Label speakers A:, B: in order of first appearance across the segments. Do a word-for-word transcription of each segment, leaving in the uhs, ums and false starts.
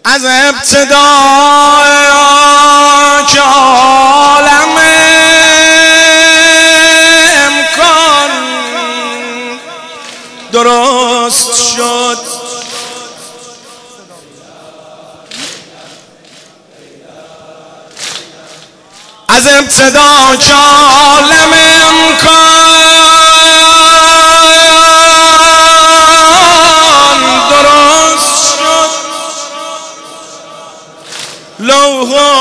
A: از ابتدای که عالم امکان درست شد، از ابتدا که عالم امکان درست شد، لوح و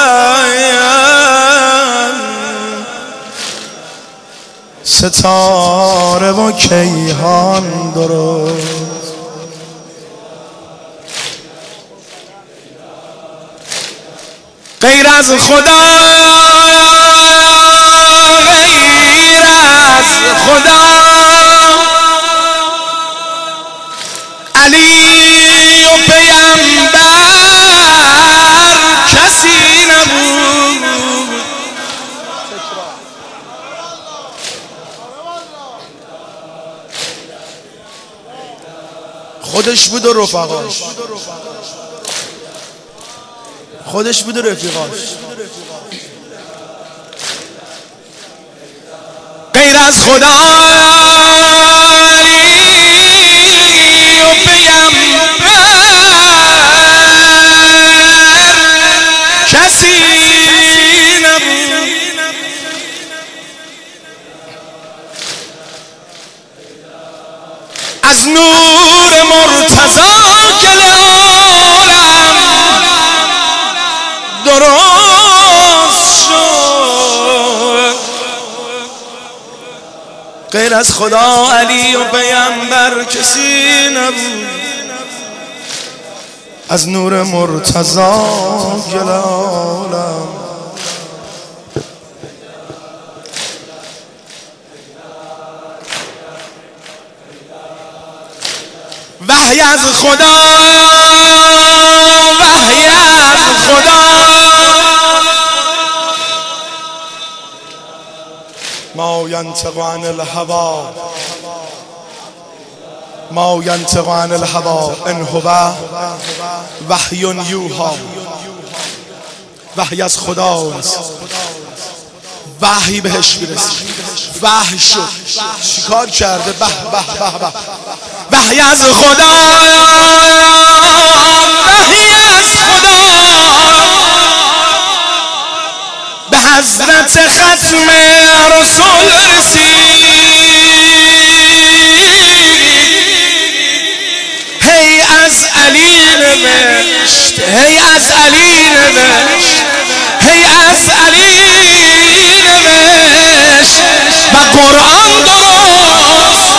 A: قلم ستاره و کیهان درست. غیر از خدا، غیر از خدا علی و پیامبر کسی نبود. خودش بود و رفقاش، خودش بود و رفیقاش. غیر از خدا علی و پیامبر کسی نبود. از نور مرتضی گل عالم درست شد. غیر از خدا علی و پیامبر کسی نبود. از نور مرتضی گل عالم وحی از خدا، وحی از خدا ما ینطق عن الهوی، ما ینطق عن الهوی ان هو وحی یوحی. وحی از خداست، وحی بهش میرسه. وحی شد، چیکار کرده؟ به به به به. وحی از خدا، وحی از خدا به حضرت ختم رسول رسید. هی از علی نوشت، هی از علی نوشت، هی از علی نوشت و قرآن درست.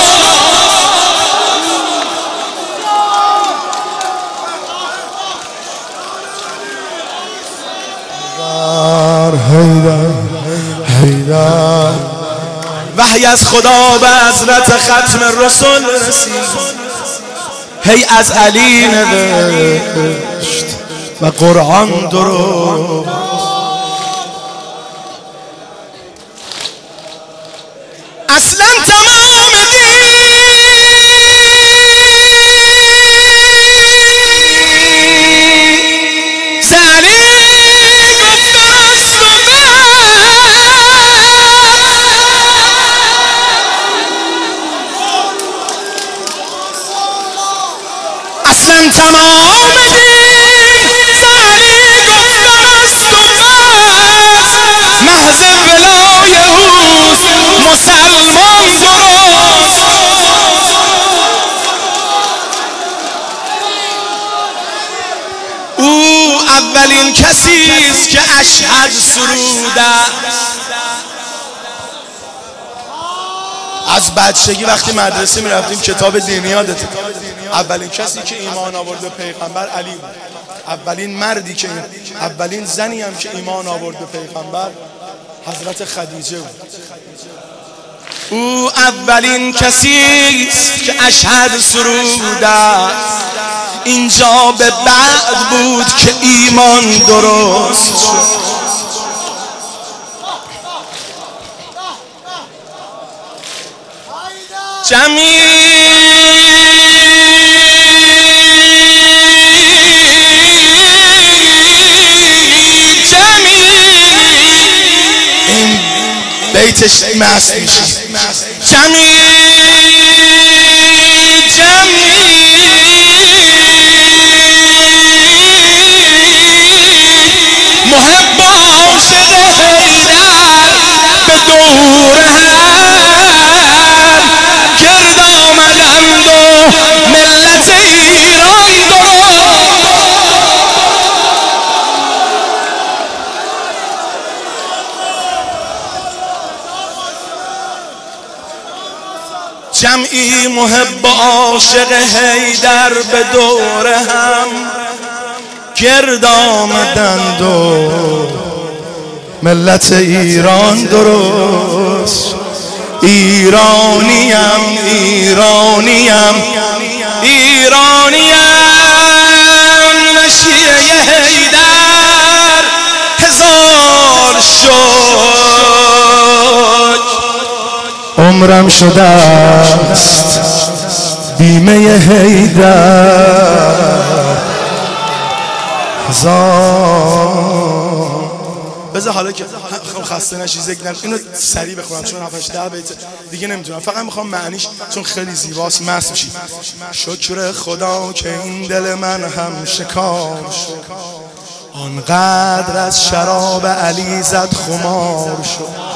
A: حیدر حیدر وحی از خدا به حضرت ختم رسول رسید. هی از علی نوشت و قرآن درست. اصلا تمام دین ز علی گفته است و اصلا تمام دین ز علی گفته است و محض ولای اوست مسلمان درست. او اولین کسی است که اشهد سروده. از بچگی وقتی مدرسه میرفتیم کتاب دینی یادته، اولین کسی که ایمان آورد به پیغمبر علی بود. اولین مردی که، اولین زنی هم که ایمان آورد به پیغمبر حضرت خدیجه بود. او اولین کسی است که اشهد سروده. اینجا به بعد بود که ایمان درست شد. جمیل بیتش مست میشی. جمعی جمعی محب عاشق حیدر به دور هم گرد آمدند و ملت ایران درست. جمعی محب عاشق حیدر به دور هم گرد آمدند و ملت ایران درست. ایرانیم ایرانیم ایرانیم و شیعه حیدر هزار شد.
B: عمرم شده است بیمه حیدر هزار.
A: بذار حالا که خسته نشی ذکر نکنم اینو سریع بخونم چون هفتش ده بیت دیگه نمیتونم، فقط میخوام معنیش چون خیلی زیباست مست میشی. شکر خدا که این دل من هم شکار شد، آنقدر از شراب علی زد خمار شد.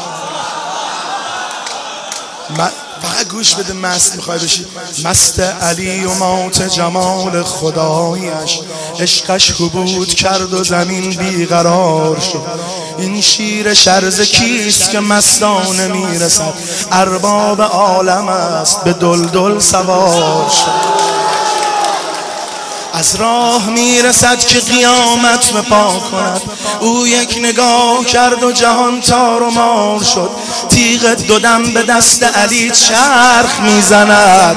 A: فقط گوش بده مست میخوای بشی. مست علی و مات جمال خدایش، عشقش حبود کرد و زمین بیقرار شد. این شیر شرز کیست که مستانه میرسد، ارباب عالم است به دلدل سوار شد. از راه میرسد که قیامت بپا کند، او یک نگاه کرد و جهان تار و مار شد. تیغ دو دم به دست علی چرخ میزند،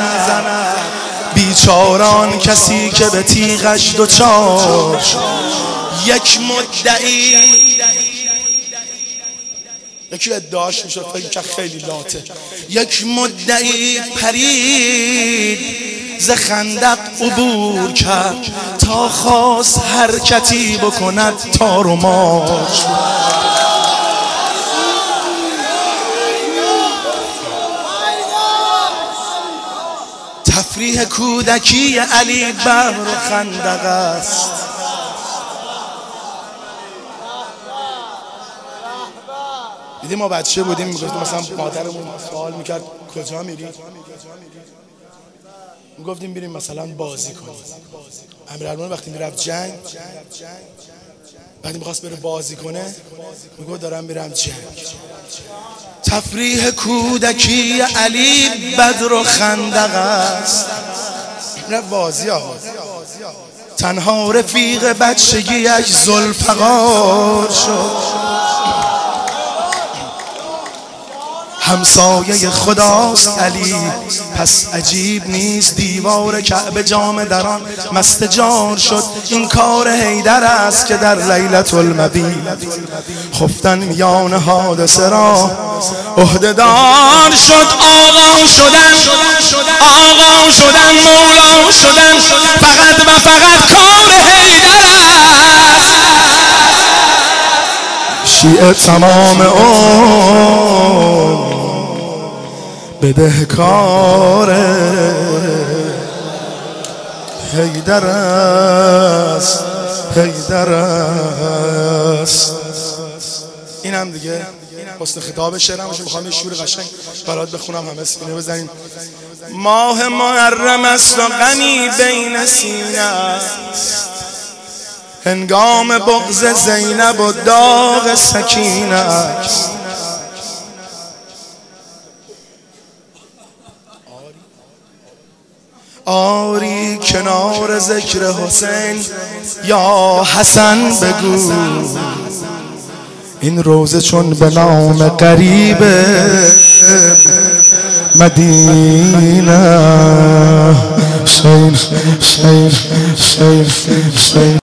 A: بیچاران کسی که به تیغش دوچار شد. یک مدعی یکی ادعاش میشد فکر که خیلی لاته، یک مدعی پرید ز خندق عبور کرد تا خواست حرکتی بکند تار و مار شد. تفریح کودکی علی بر خندق است. دیدیم ما بچه بودیم میگفتیم مثلا مادرمون سوال میکرد کجا میری؟ میگفتیم بریم مثلا بازی کنیم. امیرالمومنین وقتی میرفت جنگ، وقتی میخواست بره بازی کنه میگفت دارم میرم جنگ. تفریح کودکی علی بدر و خندق است. میرفت بازی آقا. تنها رفیق بچگیش ذوالفقار شد. همسایه خداست علی پس عجیب نیست، دیوار کعبه جام دران مست جار شد. این کار حیدر است که در لیلة المبیت خفتن میان حادثه را عهده‌دار شد. آقا شدن آقا شدن مولا شدن فقط و فقط کار حیدر است.
B: شیعه تمام عمر بدهکار حیدر است حیدر است.
A: این هم دیگه حسن خطاب شعرم باشه. میخوام یه شور قشنگ برات بخونم همه سینه بزنیم. ماه محرم است و غمی بین سینه است، هنگام بغض زینب و داغ سکینه است. آری کنار ذکر حسین یا حسن بگو،
B: این روزه چون به نام قریب مدینه. شین شین شین شین